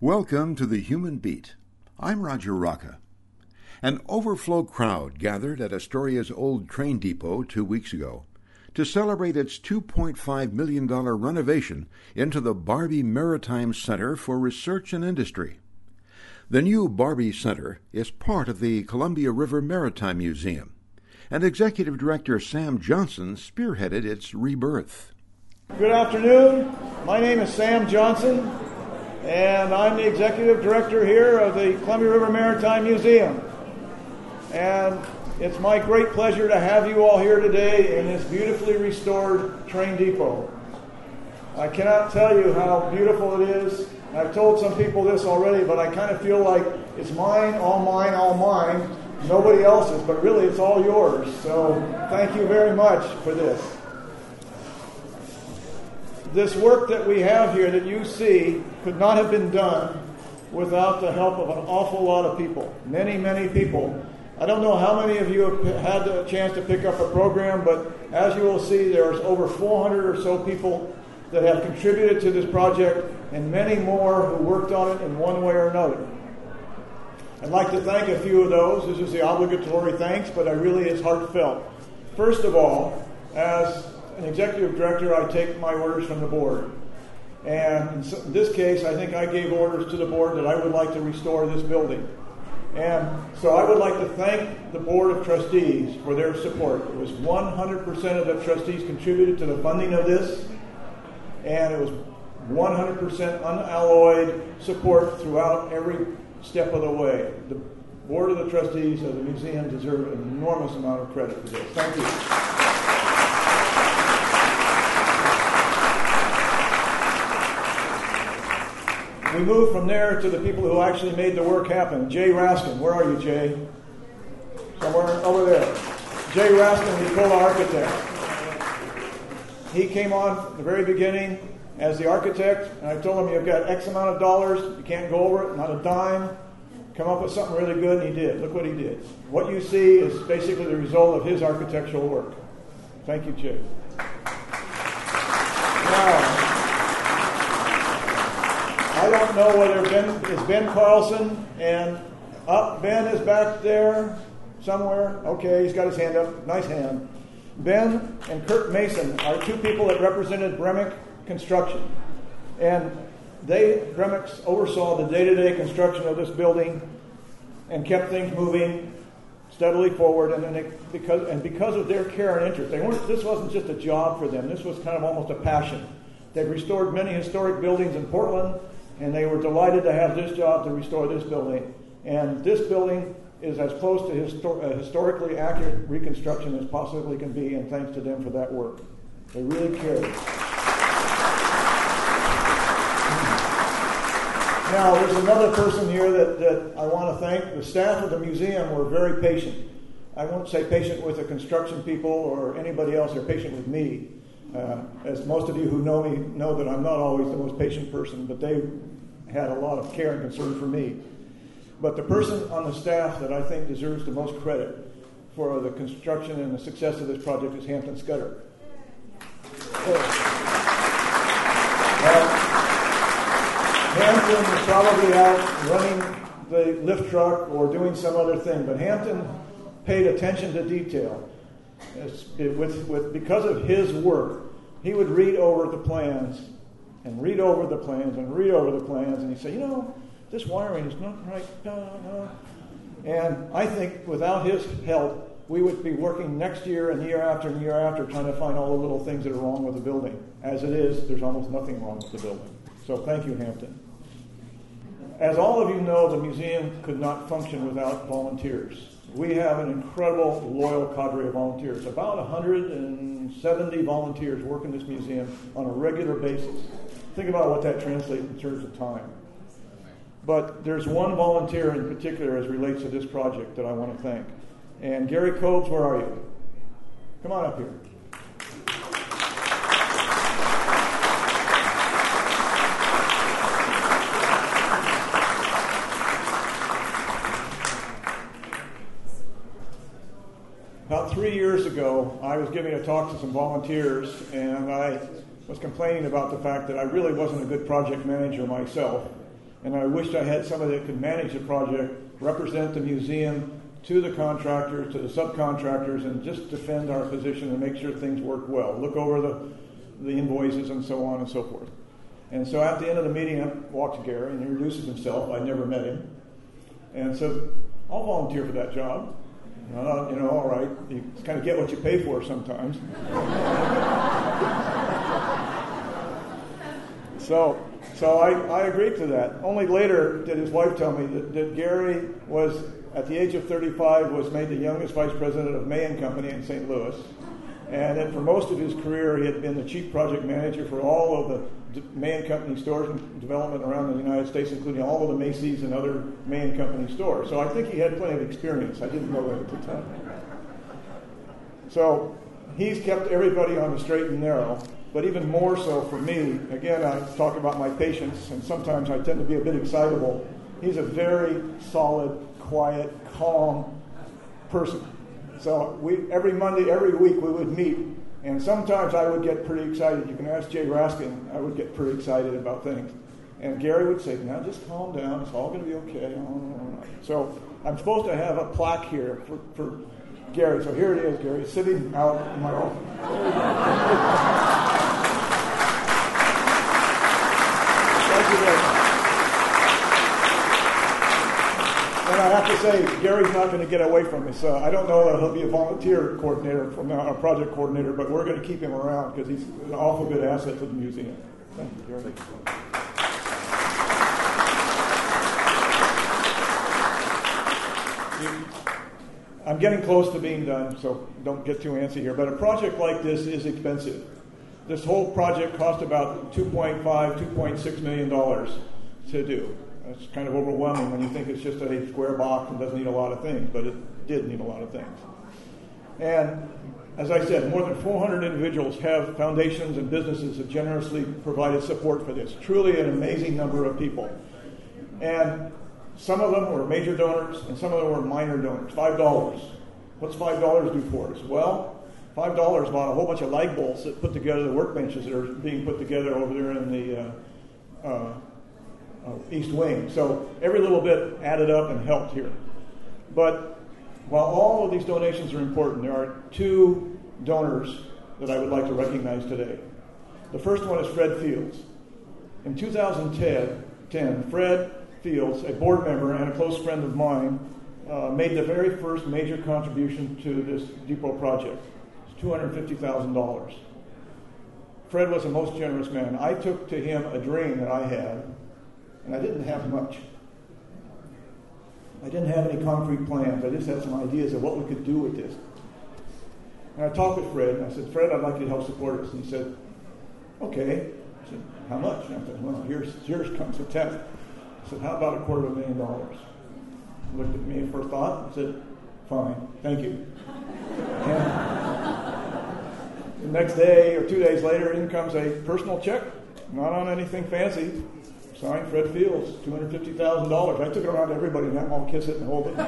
Welcome to the Human Beat. I'm Roger Rocca. An overflow crowd gathered at Astoria's old train depot 2 weeks ago to celebrate its $2.5 million renovation into the Barbie Maritime Center for Research and Industry. The new Barbie Center is part of the Columbia River Maritime Museum, and Executive Director Sam Johnson spearheaded its rebirth. Good afternoon. My name is Sam Johnson, and I'm the Executive Director here of the Columbia River Maritime Museum. And it's my great pleasure to have you all here today in this beautifully restored train depot. I cannot tell you how beautiful it is. I've told some people this already, but I kind of feel like it's mine, all mine, all mine. Nobody else's, but really it's all yours. So thank you very much for this. This work that we have here that you see could not have been done without the help of an awful lot of people. Many, many people. I don't know how many of you have had the chance to pick up a program, but as you will see, there's over 400 or so people that have contributed to this project, and many more who worked on it in one way or another. I'd like to thank a few of those. This is the obligatory thanks, but it really is heartfelt. First of all, as an executive director, I take my orders from the board. And in this case, I think I gave orders to the board that I would like to restore this building. And so I would like to thank the Board of Trustees for their support. It was 100% of the trustees contributed to the funding of this, and it was 100% unalloyed support throughout every step of the way. The Board of the Trustees of the museum deserve an enormous amount of credit for this. Thank you. We move from there to the people who actually made the work happen. Jay Raskin, where are you, Jay? Somewhere over there. Jay Raskin, the Nicola architect. He came on at the very beginning as the architect, and I told him, you've got X amount of dollars, you can't go over it, not a dime. Come up with something really good, and he did. Look what he did. What you see is basically the result of his architectural work. Thank you, Jay. Now, I don't know whether Ben Carlson, and Ben is back there somewhere. Okay, he's got his hand up. Nice hand. Ben and Kurt Mason are two people that represented Bremick Construction. And Bremick oversaw the day-to-day construction of this building and kept things moving steadily forward. And because of their care and interest, this wasn't just a job for them. This was kind of almost a passion. They've restored many historic buildings in Portland, and they were delighted to have this job to restore this building. And this building is as close to historically accurate reconstruction as possibly can be, and thanks to them for that work. They really cared. Now, there's another person here that I want to thank. The staff of the museum were very patient. I won't say patient with the construction people or anybody else. They're patient with me. As most of you who know me know that I'm not always the most patient person, but they had a lot of care and concern for me. But the person on the staff that I think deserves the most credit for the construction and the success of this project is Hampton Scudder. Hampton is probably out running the lift truck or doing some other thing, but Hampton paid attention to detail. Because of his work, he would read over the plans and read over the plans and read over the plans, and he'd say, this wiring is not right. No. And I think without his help, we would be working next year and year after trying to find all the little things that are wrong with the building. As it is, there's almost nothing wrong with the building. So thank you, Hampton. As all of you know, the museum could not function without volunteers. We have an incredible, loyal cadre of volunteers. About 170 volunteers work in this museum on a regular basis. Think about what that translates in terms of time. But there's one volunteer in particular as relates to this project that I want to thank. And Gary Cobes, where are you? Come on up here. About 3 years ago, I was giving a talk to some volunteers, and I was complaining about the fact that I really wasn't a good project manager myself. And I wished I had somebody that could manage the project, represent the museum to the contractors, to the subcontractors, and just defend our position and make sure things work well. Look over the invoices and so on and so forth. And so at the end of the meeting, I walked to Gary and he introduces himself. I'd never met him. And said, I'll volunteer for that job. All right, you kind of get what you pay for sometimes. So I agreed to that. Only later did his wife tell me that Gary was, at the age of 35, was made the youngest vice president of May & Company in St. Louis. And that for most of his career, he had been the chief project manager for all of the May & Company stores and development around the United States, including all of the Macy's and other May & Company stores. So I think he had plenty of experience. I didn't know that at the time. So he's kept everybody on the straight and narrow, but even more so for me. Again, I talk about my patience, and sometimes I tend to be a bit excitable. He's a very solid, quiet, calm person. So every Monday, every week, we would meet, and sometimes I would get pretty excited. You can ask Jay Raskin. I would get pretty excited about things. And Gary would say, now just calm down. It's all going to be okay. So I'm supposed to have a plaque here for Gary. So here it is, Gary, sitting out in my office. Thank you very much. And I have to say, Gary's not going to get away from me. So I don't know that he'll be a volunteer coordinator from now, a project coordinator, but we're going to keep him around because he's an awful good asset to the museum. Thank you, Gary. I'm getting close to being done, so don't get too antsy here. But a project like this is expensive. This whole project cost about $2.6 million to do. It's kind of overwhelming when you think it's just a square box and doesn't need a lot of things, but it did need a lot of things. And as I said, more than 400 individuals have foundations and businesses that generously provided support for this. Truly an amazing number of people. And some of them were major donors, and some of them were minor donors. $5. What's $5 do for us? Well, $5 bought a whole bunch of light bulbs that put together the workbenches that are being put together over there in the East Wing. So every little bit added up and helped here. But while all of these donations are important, there are two donors that I would like to recognize today. The first one is Fred Fields. In 2010, Fred Fields, a board member and a close friend of mine, made the very first major contribution to this depot project. It's $250,000. Fred was a most generous man. I took to him a dream that I had, and I didn't have much. I didn't have any concrete plans. I just had some ideas of what we could do with this. And I talked with Fred, and I said, Fred, I'd like you to help support us. And he said, okay. I said, how much? And I said, well, here's comes the test. I said, how about $250,000? He looked at me for a thought and said, fine, thank you. And the next day or 2 days later, in comes a personal check, not on anything fancy. Signed, Fred Fields, $250,000. I took it around to everybody and had them all kiss it and hold it.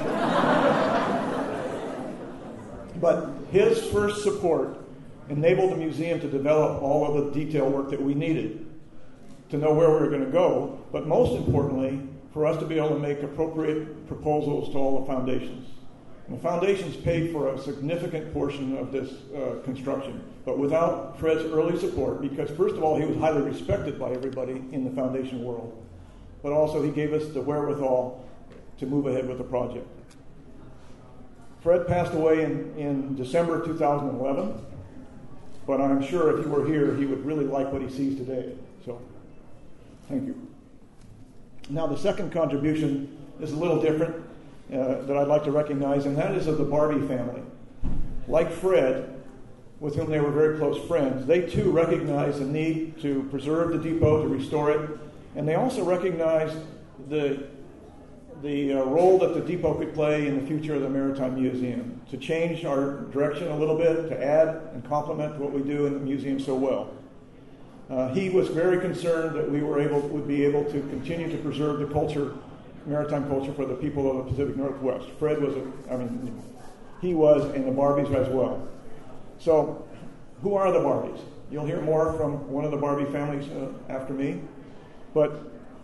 But his first support enabled the museum to develop all of the detail work that we needed to know where we were going to go, but most importantly, for us to be able to make appropriate proposals to all the foundations. And the foundations paid for a significant portion of this construction, but without Fred's early support, because first of all, he was highly respected by everybody in the foundation world, but also he gave us the wherewithal to move ahead with the project. Fred passed away in December 2011, but I'm sure if he were here, he would really like what he sees today. So, thank you. Now, the second contribution is a little different that I'd like to recognize, and that is of the Barbie family. Like Fred, with whom they were very close friends, they too recognized the need to preserve the depot, to restore it, and they also recognized the role that the depot could play in the future of the Maritime Museum, to change our direction a little bit, to add and complement what we do in the museum so well. He was very concerned that we would be able to continue to preserve the culture, maritime culture, for the people of the Pacific Northwest. Fred was, he was, and the Barbies as well. So, who are the Barbies? You'll hear more from one of the Barbie families after me. But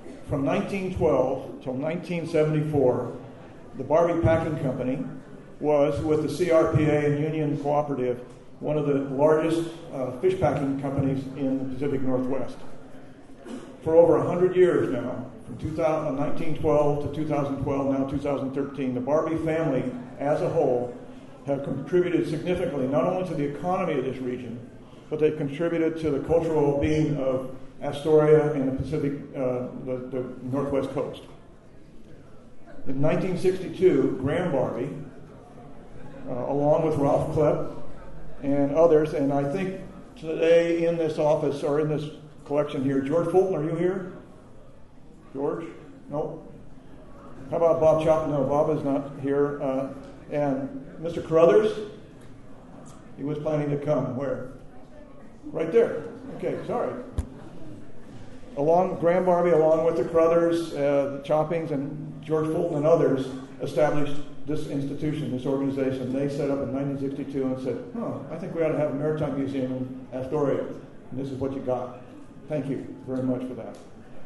from 1912 till 1974, the Barbie Packing Company was, with the CRPA and Union Cooperative, one of the largest fish packing companies in the Pacific Northwest. For over 100 years now, from 1912 to 2012, now 2013, the Barbie family as a whole have contributed significantly not only to the economy of this region, but they've contributed to the cultural well-being of Astoria and the Pacific, the Northwest coast. In 1962, Graham Barbie, along with Ralph Klepp and others, and I think today in this office or in this collection here, George Fulton, are you here? George? No? How about Bob Chop? No, Bob is not here. And Mr. Carruthers? He was planning to come. Where? Right there. Okay, sorry. Graham Barbie, along with the Carruthers, the Choppings, and George Fulton and others, established this institution, this organization. They set up in 1962 and said, I think we ought to have a maritime museum in Astoria. And this is what you got. Thank you very much for that.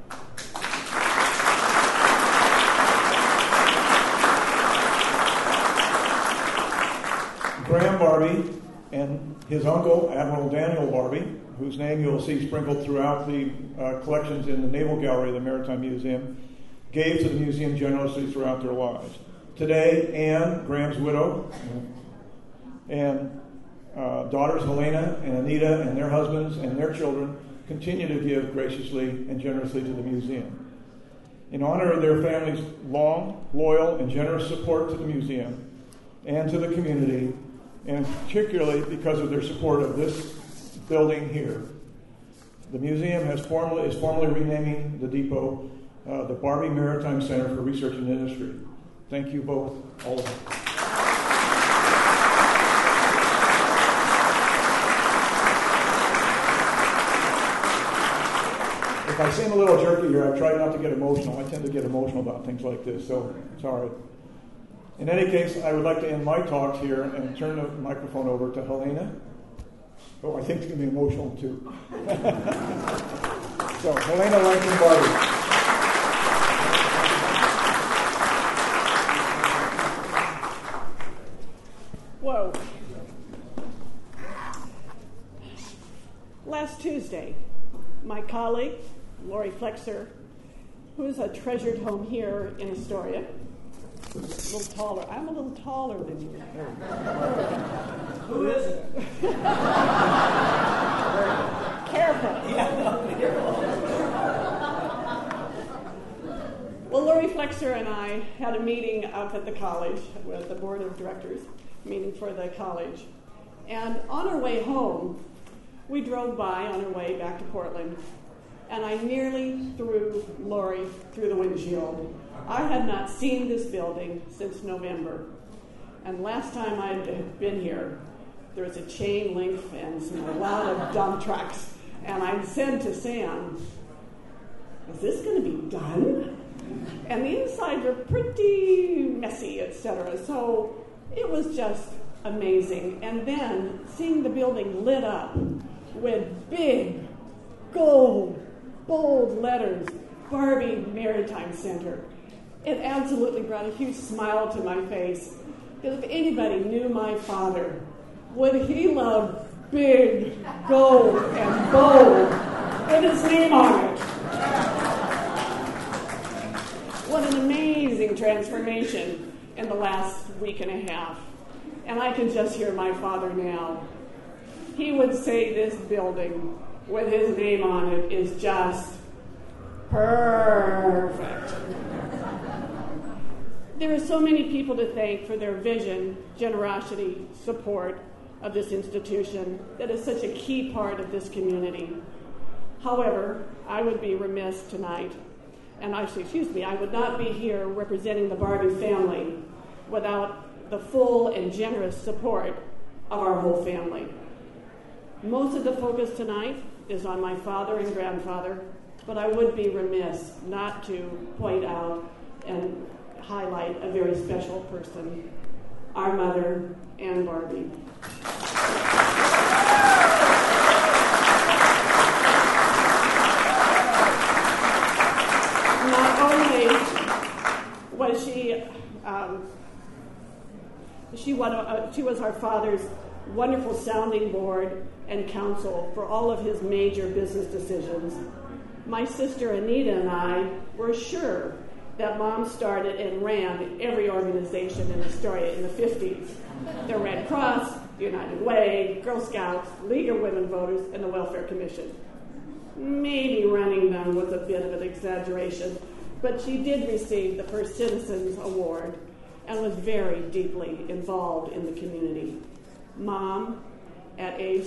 Graham Barbie and his uncle, Admiral Daniel Barbie, whose name you'll see sprinkled throughout the collections in the Naval Gallery of the Maritime Museum, gave to the museum generously throughout their lives. Today, Anne, Graham's widow, and daughters Helena and Anita and their husbands and their children continue to give graciously and generously to the museum. In honor of their family's long, loyal, and generous support to the museum and to the community, and particularly because of their support of this building here, the museum is formally renaming the depot the Barbie Maritime Center for Research and Industry. Thank you both, all of you. If I seem a little jerky here, I try not to get emotional. I tend to get emotional about things like this, so sorry. In any case, I would like to end my talks here and turn the microphone over to Helena. Oh, I think it's going to be emotional too. So, Helena Rankin Barbie. Whoa. Last Tuesday, my colleague, Lori Flexer, who's a treasured home here in Astoria, a little taller. I'm a little taller than you. Who is it? Careful. Well, Lori Flexer and I had a meeting up at the college with the board of directors, meeting for the college. And on our way home, we drove by on our way back to Portland, and I nearly threw Lori through the windshield. I had not seen this building since November. And last time I had been here, there was a chain link fence and a lot of dump trucks. And I said to Sam, is this going to be done? And the inside were pretty messy, etc. So it was just amazing. And then seeing the building lit up with big, gold, bold letters, Barbie Maritime Center. It absolutely brought a huge smile to my face. Because if anybody knew my father, would he love big, gold, and bold with his name on it? What an amazing transformation in the last week and a half. And I can just hear my father now. He would say this building with his name on it is just perfect. There are so many people to thank for their vision, generosity, support of this institution that is such a key part of this community. However, I would be remiss tonight, and I would not be here representing the Barbie family without the full and generous support of our whole family. Most of the focus tonight is on my father and grandfather, but I would be remiss not to point out and highlight a very special person, our mother, Anne Barbie. she was our father's wonderful sounding board and counsel for all of his major business decisions. My sister Anita and I were sure that Mom started and ran every organization in Astoria in the 50s. The Red Cross, the United Way, Girl Scouts, League of Women Voters, and the Welfare Commission. Maybe running them was a bit of an exaggeration, but she did receive the First Citizens Award and was very deeply involved in the community. Mom, at age,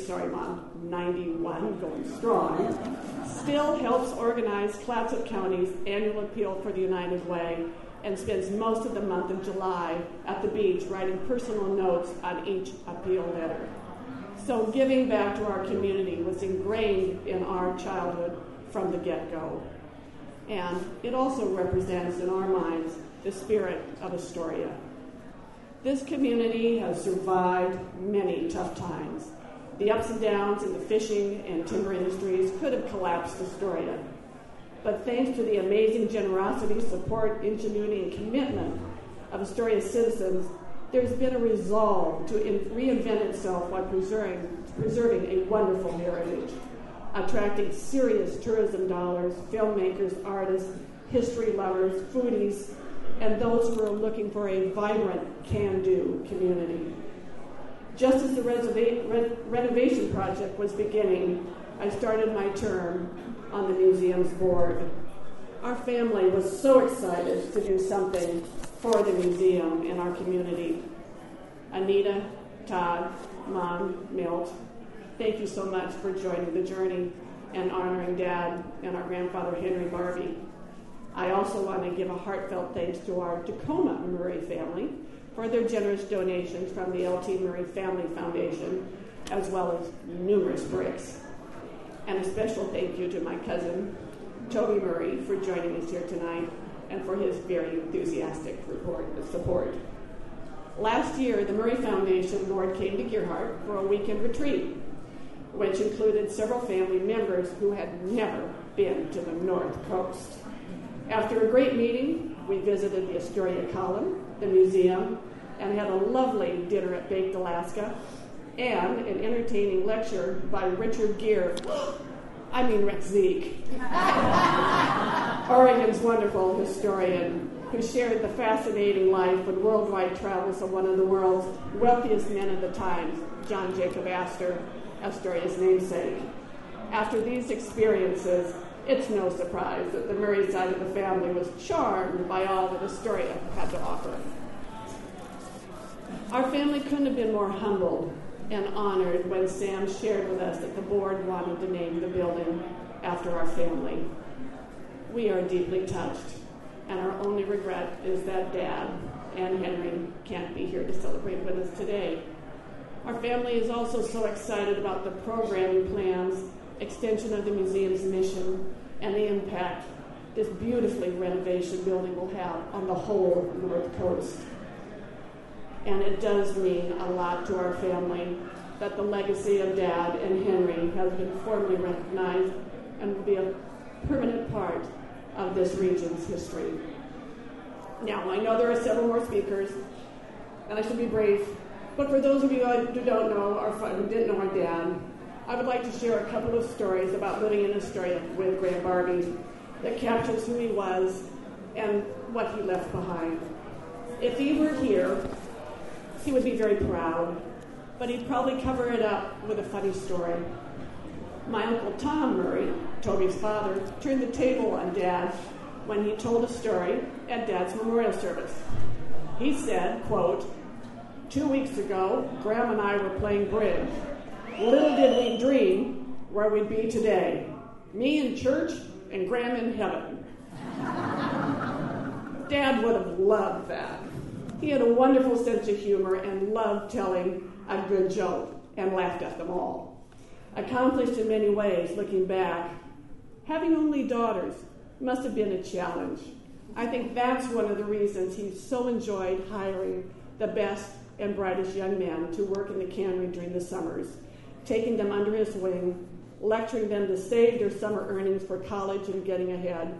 91, going strong, still helps organize Clatsop County's annual appeal for the United Way and spends most of the month of July at the beach writing personal notes on each appeal letter. So giving back to our community was ingrained in our childhood from the get-go. And it also represents in our minds the spirit of Astoria. This community has survived many tough times. The ups and downs in the fishing and timber industries could have collapsed Astoria. But thanks to the amazing generosity, support, ingenuity, and commitment of Astoria citizens, there's been a resolve to reinvent itself while preserving a wonderful heritage, attracting serious tourism dollars, filmmakers, artists, history lovers, foodies, and those who are looking for a vibrant, can-do community. Just as the renovation project was beginning, I started my term on the museum's board. Our family was so excited to do something for the museum and our community. Anita, Todd, Mom, Milt, thank you so much for joining the journey and honoring Dad and our grandfather, Henry Barbie. I also want to give a heartfelt thanks to our Tacoma Murray family for their generous donations from the L.T. Murray Family Foundation, as well as numerous bricks. And a special thank you to my cousin, Toby Murray, for joining us here tonight and for his very enthusiastic support. Last year, the Murray Foundation board came to Gearhart for a weekend retreat, which included several family members who had never been to the North Coast. After a great meeting, we visited the Astoria Column, the museum, and had a lovely dinner at Baked Alaska and an entertaining lecture by Richard Gere. Rick Zeke, Oregon's wonderful historian who shared the fascinating life and worldwide travels of one of the world's wealthiest men of the time, John Jacob Astor, Astoria's namesake. After these experiences, it's no surprise that the Murray side of the family was charmed by all that Astoria had to offer. Our family couldn't have been more humbled and honored when Sam shared with us that the board wanted to name the building after our family. We are deeply touched, and our only regret is that Dad and Henry can't be here to celebrate with us today. Our family is also so excited about the programming plans, extension of the museum's mission, and the impact this beautifully renovated building will have on the whole North Coast. And it does mean a lot to our family that the legacy of Dad and Henry has been formally recognized and will be a permanent part of this region's history. Now, I know there are several more speakers, and I should be brief, but for those of you who don't know, who didn't know our dad, I would like to share a couple of stories about living in Astoria with Graham Barbie that captures who he was and what he left behind. If he were here, he would be very proud, but he'd probably cover it up with a funny story. My Uncle Tom Murray, Toby's father, turned the table on Dad when he told a story at Dad's memorial service. He said, quote, 2 weeks ago, Graham and I were playing bridge. Little did we dream where we'd be today. Me in church and Graham in heaven. Dad would have loved that. He had a wonderful sense of humor and loved telling a good joke and laughed at them all. Accomplished in many ways, looking back, having only daughters must have been a challenge. I think that's one of the reasons he so enjoyed hiring the best and brightest young men to work in the cannery during the summers, taking them under his wing, lecturing them to save their summer earnings for college and getting ahead,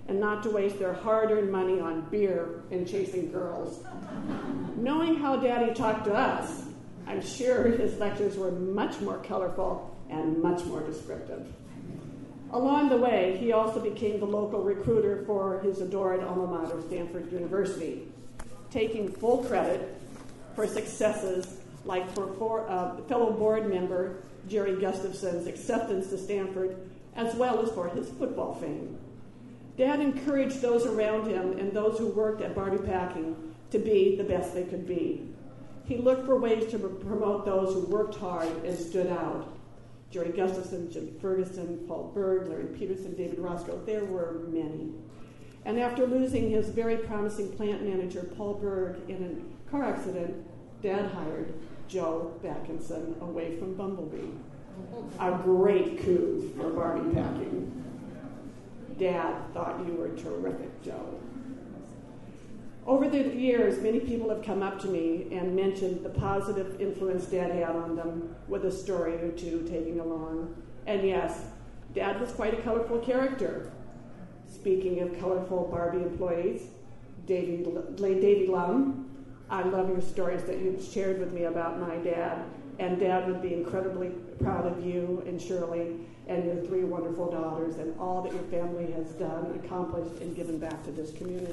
and not to waste their hard-earned money on beer and chasing girls. Knowing how Daddy talked to us, I'm sure his lectures were much more colorful and much more descriptive. Along the way, he also became the local recruiter for his adored alma mater, Stanford University, taking full credit for successes like for fellow board member Jerry Gustafson's acceptance to Stanford, as well as for his football fame. Dad encouraged those around him and those who worked at Barbie Packing to be the best they could be. He looked for ways to promote those who worked hard and stood out. Jerry Gustafson, Jim Ferguson, Paul Berg, Larry Peterson, David Roscoe, there were many. And after losing his very promising plant manager, Paul Berg, in a car accident, Dad hired Joe Backinson away from Bumblebee. A great coup for Barbie Packing. Dad thought you were terrific, Joe. Over the years, many people have come up to me and mentioned the positive influence Dad had on them with a story or two taking along. And yes, Dad was quite a colorful character. Speaking of colorful Barbie employees, Davy Lum, I love your stories that you've shared with me about my dad. And Dad would be incredibly proud of you and Shirley and your 3 wonderful daughters and all that your family has done, accomplished, and given back to this community.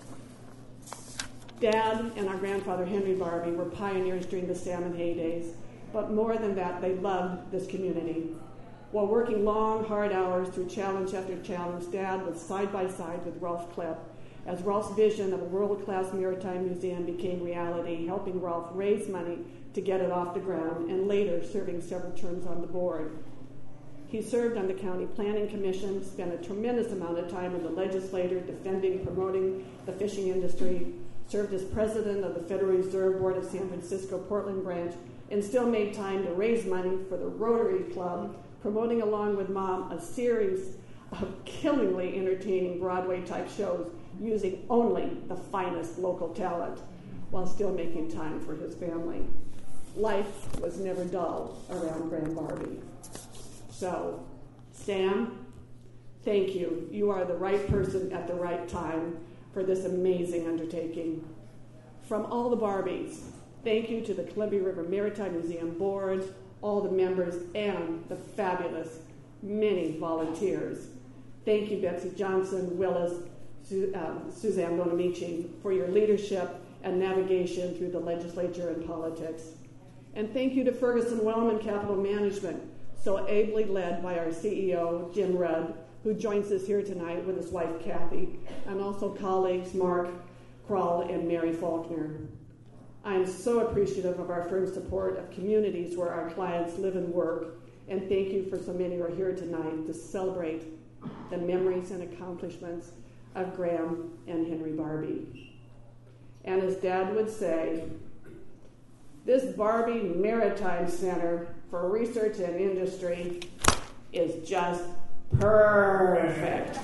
Dad and our grandfather, Henry Barbie, were pioneers during the salmon heydays, but more than that, they loved this community. While working long, hard hours through challenge after challenge, Dad was side by side with Rolf Klepp as Rolf's vision of a world-class maritime museum became reality, helping Rolf raise money to get it off the ground, and later serving several terms on the board. He served on the county planning commission, spent a tremendous amount of time in the legislature defending, promoting the fishing industry, served as president of the Federal Reserve Board of San Francisco Portland branch, and still made time to raise money for the Rotary Club, promoting along with Mom a series of killingly entertaining Broadway-type shows using only the finest local talent while still making time for his family. Life was never dull around Grand Barbie. So, Sam, thank you. You are the right person at the right time for this amazing undertaking. From all the Barbies, thank you to the Columbia River Maritime Museum Board, all the members, and the fabulous many volunteers. Thank you, Betsy Johnson, Willis, Suzanne Bonamici, for your leadership and navigation through the legislature and politics. And thank you to Ferguson Wellman Capital Management, so ably led by our CEO, Jim Rudd, who joins us here tonight with his wife, Kathy, and also colleagues Mark Kroll and Mary Faulkner. I am so appreciative of our firm's support of communities where our clients live and work, and thank you for so many who are here tonight to celebrate the memories and accomplishments of Graham and Henry Barbie. And as Dad would say, this Barbie Maritime Center for Research and Industry is just perfect.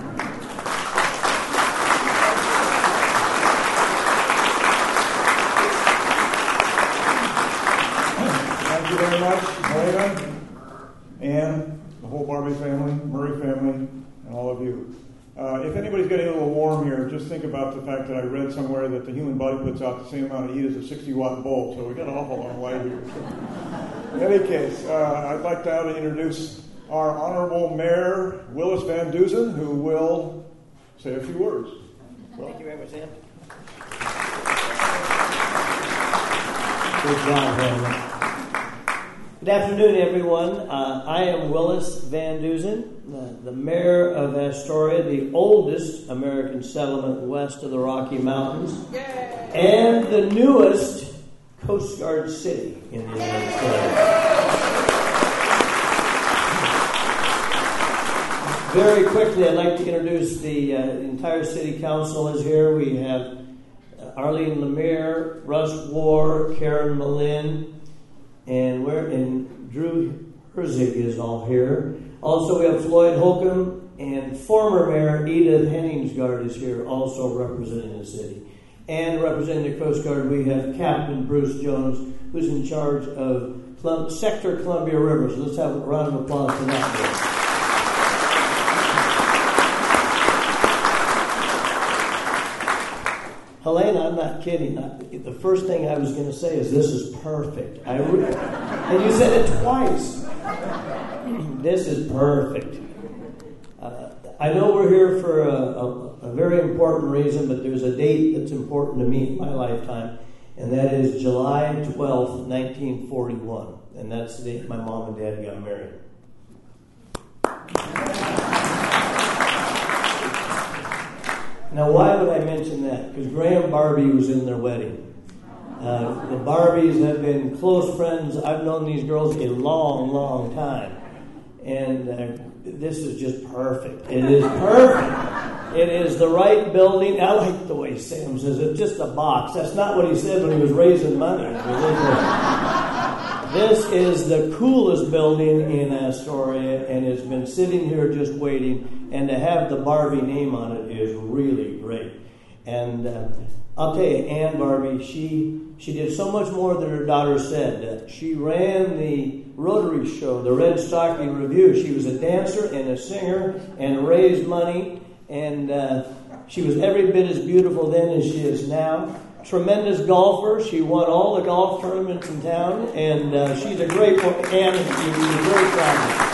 Thank you very much, Maida, Ann, the whole Barbie family, Murray family, and all of you. If anybody's getting a little warm here, just think about the fact that I read somewhere that the human body puts out the same amount of heat as a 60-watt bulb, so we got an awful long way here. So. In any case, I'd like now to introduce our Honorable Mayor, Willis Van Dusen, who will say a few words. Well, thank you very much, Ann. Good job, Henry. Good afternoon, everyone. I am Willis Van Dusen, the mayor of Astoria, the oldest American settlement west of the Rocky Mountains, and the newest Coast Guard city in the United States. Very quickly, I'd like to introduce the entire city council is here. We have Arlene Lemire, Russ War, Karen Malin, and Drew Herzig is all here. Also, we have Floyd Holcomb, and former Mayor Edith Henningsgaard is here, also representing the city. And representing the Coast Guard, we have Captain Bruce Jones, who's in charge of Sector Columbia River. So let's have a round of applause for that. Helena, I'm not kidding. The first thing I was going to say is, this is perfect. And you said it twice. This is perfect. I know we're here for a very important reason, but there's a date that's important to me in my lifetime, and that is July 12th, 1941. And that's the date my mom and dad got married. Now, why would I mention that? Because Graham Barbie was in their wedding. The Barbies have been close friends. I've known these girls a long, long time. And this is just perfect. It is perfect. It is the right building. I like the way Sam says it's just a box. That's not what he said when he was raising money. This is the coolest building in Astoria, and it's been sitting here just waiting. And to have the Barbie name on it is really great. And I'll tell you, Ann Barbie, she did so much more than her daughter said. She ran the Rotary show, the Red Stocking Review. She was a dancer and a singer and raised money. And she was every bit as beautiful then as she is now. Tremendous golfer. She won all the golf tournaments in town, and she's a great woman, and she's very proud.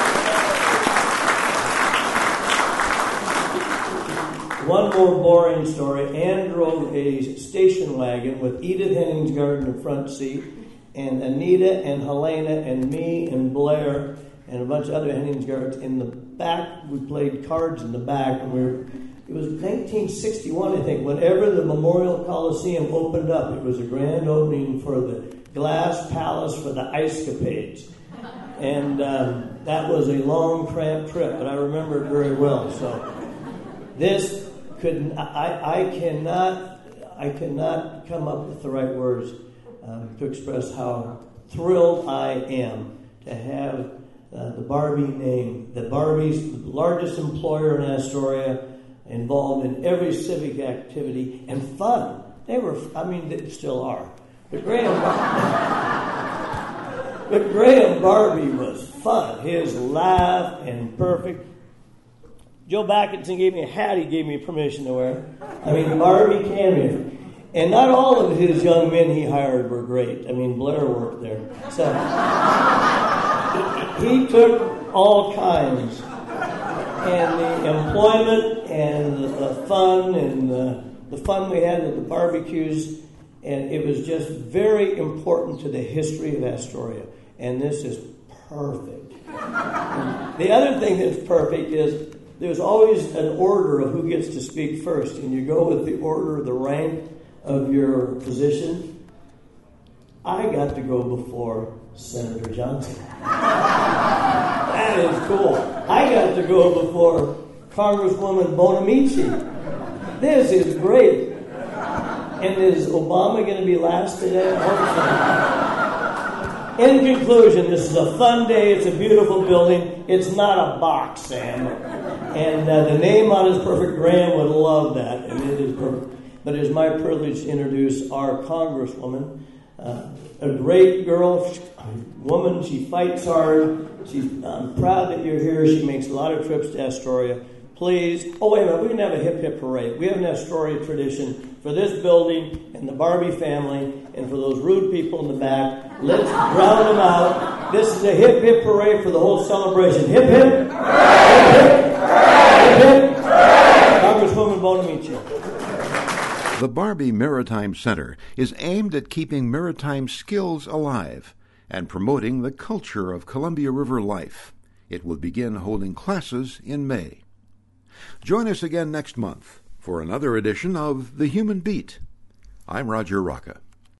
One more boring story. Ann drove a station wagon with Edith Henningsgard in the front seat, and Anita and Helena and me and Blair and a bunch of other Henningsgards in the back. We played cards in the back, and it was 1961, I think, whenever the Memorial Coliseum opened up. It was a grand opening for the Glass Palace for the Ice Capades. And that was a long tramp trip, but I remember it very well. So this I cannot come up with the right words to express how thrilled I am to have the Barbie name. The Barbies, the largest employer in Astoria, involved in every civic activity and fun. They still are. But Graham Barbie was fun. His laugh and perfect. Joe Backinson gave me a hat he gave me permission to wear. Barbie came. And not all of his young men he hired were great. Blair worked there. So he took all kinds. And the employment and the fun and the fun we had at the barbecues, and it was just very important to the history of Astoria. And this is perfect. And the other thing that's perfect is there's always an order of who gets to speak first, and you go with the order of the rank of your position. I got to go before Senator Johnson. That is cool. I got to go before Congresswoman Bonamici. This is great. And is Obama going to be last today? I hope so. In conclusion, this is a fun day. It's a beautiful building. It's not a box, Sam. And the name on it is perfect. Graham would love that. And it is perfect. But it is my privilege to introduce our Congresswoman. A great girl, woman. She fights hard. I'm proud that you're here. She makes a lot of trips to Astoria. Please. Oh, wait a minute. We can have a hip hip hooray. We have an Astoria tradition for this building and the Barbie family and for those rude people in the back. Let's drown them out. This is a hip hip hooray for the whole celebration. Hip hip. Hip hip. Hip hip. Congresswoman Bonamici. The Barbie Maritime Center is aimed at keeping maritime skills alive and promoting the culture of Columbia River life. It will begin holding classes in May. Join us again next month for another edition of The Human Beat. I'm Roger Rocca.